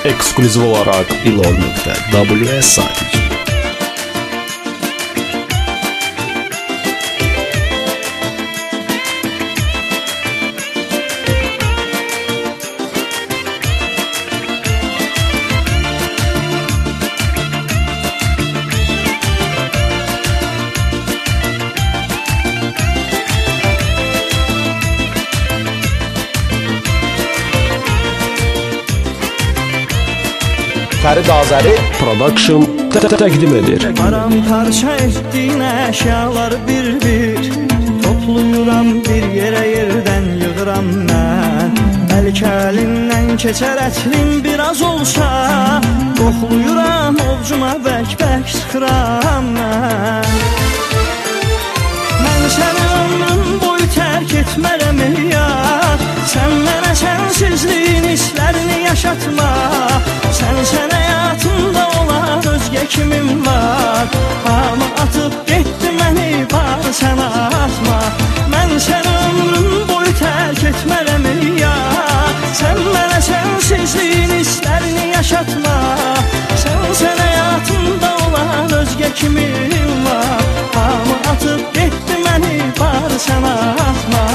Ekskluziv olaraq ilor.ws saytı. Fərid Azəri Production təqdim edir. Paramparça etdiyin əşyalar bir-bir topluyuram bir yerə yerdən yığıram mən. Bəlkə əlindən keçər ətrin biraz olsa qoxluyuram ovcuma bək-bək sıxıram mən. Mən səni ömrüm boyu tərk etmərəm yar. Sən mənə sənsizliyin hisslərini yaşatma. Sən həyatımda olan özgə kimim var. Hamı atıb getdi məni, bar sən atma. Mən səni ömrüm boyu tərk etmərəm yar. Sən mənə sənsizliyin hisslərini yaşatma. Sən həyatımda olan özgə kimim var. Hamı atıb getdi məni, bar sən atma.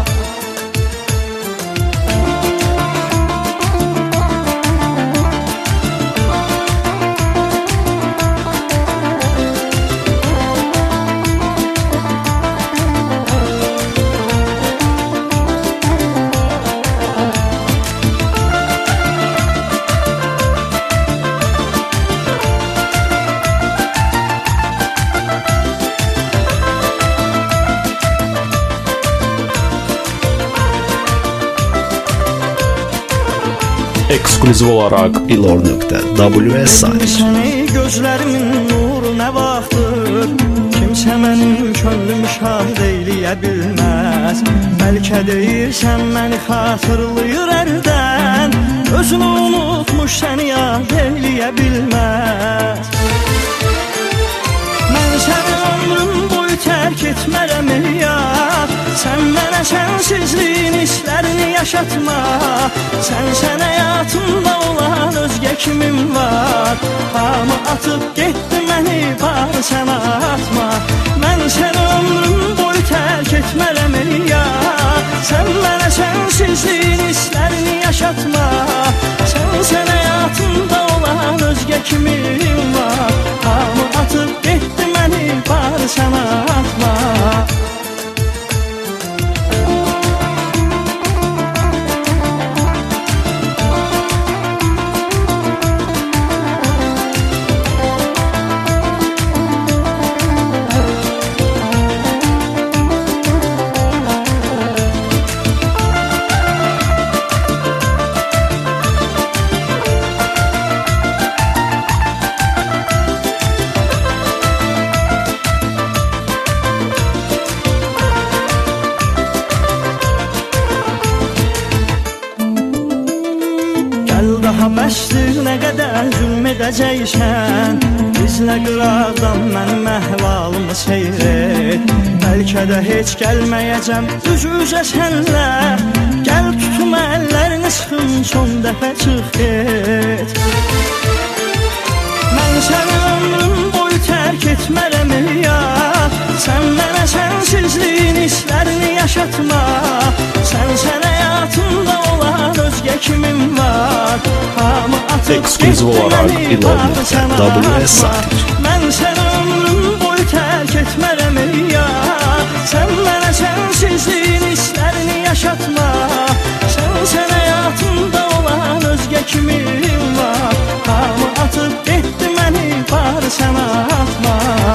Ekskluziv olaraq ilor.ws saytı. Səni gözlərimin nuru nə vaxtdır, kimsə mənim könlümü şahid eyləyə bilməz. Bəlkə deyirsən məni xatırlayır ərdən, özünü unutmuş səni yad eyləyə bilməz. Mən səni ömrüm boyu tərk etmərəm yar. Sən mənə sənsizliyin hisslərini yaşatma. Sən həyatımda olan özgə kimim var. Hamı atıb getdi məni, bar sən atma. Mən səni ömrüm boyu tərk etmərəm yar. Sən mənə sənsizliyin hisslərini yaşatma. Sən həyatımda olan özgə kimim var. Hamı atıb getdi məni, bar sən atma. Daha bəsdir nə qədər zülm edəcəksən. İzlə qıraqdan mənim əhvalımı seyr et. Bəlkə də heç gəlməyəcəm üz-üzə sənlə. Gəl tutum əllərini sıxım, son dəfə çıx get. Mən səni ömrüm boyu tərk etmərəm yar. Sən mənə sənsizliyin hisslərini yaşatma. Sən həyatımda olan özgə kimim var. Hamı atıb Ekskluziv olaraq ilor.ws saytı. Mən səni ömrüm boyu tərk etmərəm yar. Sən mənə sənsizliyin hisslərini yaşatma. Sən həyatımda olan özgə kimim var. Hamı atıb getdi məni, bar sən atma.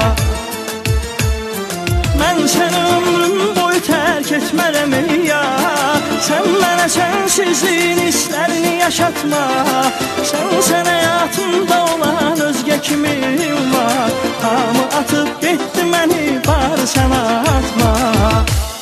Mən səni ömrüm boyu tərk etmərəm yar. Sən mənə sənsizliyin hisslərini yaşatma. Sən həyatımda olan özgə kimim var. Hamı atıb getdi məni, bar sən atma.